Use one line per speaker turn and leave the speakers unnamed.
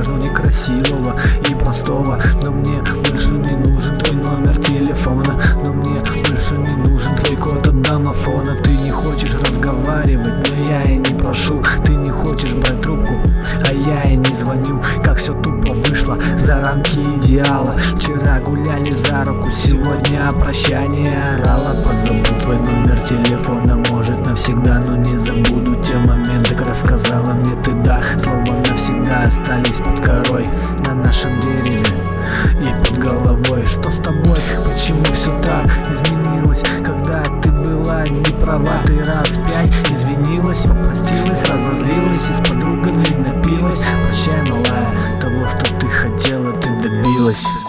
важного, некрасивого и простого. Но мне больше не нужен твой номер телефона, но мне больше не нужен твой код от домофона. Ты не хочешь разговаривать, но я и не прошу. Ты не хочешь брать трубку, а я и не звоню. Как все тупо вышло за рамки идеала. Вчера гуляли за руку, сегодня прощание орала. Позабыл твой номер телефона, может навсегда, но не забуду те моменты, когда сказала мне ты да. Слова навсегда остались под корой на нашем дереве и под головой. Что с тобой? Почему все так изменилось? Когда ты была не права, ты раз 5 извинилась, попростилась, разозлилась и с подругами напилась. Прощай, малая, того, что ты хотела, ты добилась.